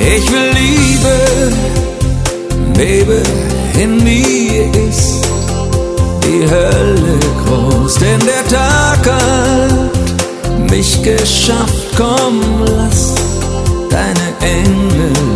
Ich will Liebe, Baby, in mir ist die Hölle groß, denn der Tag hat mich geschafft. Komm, lass deine Engel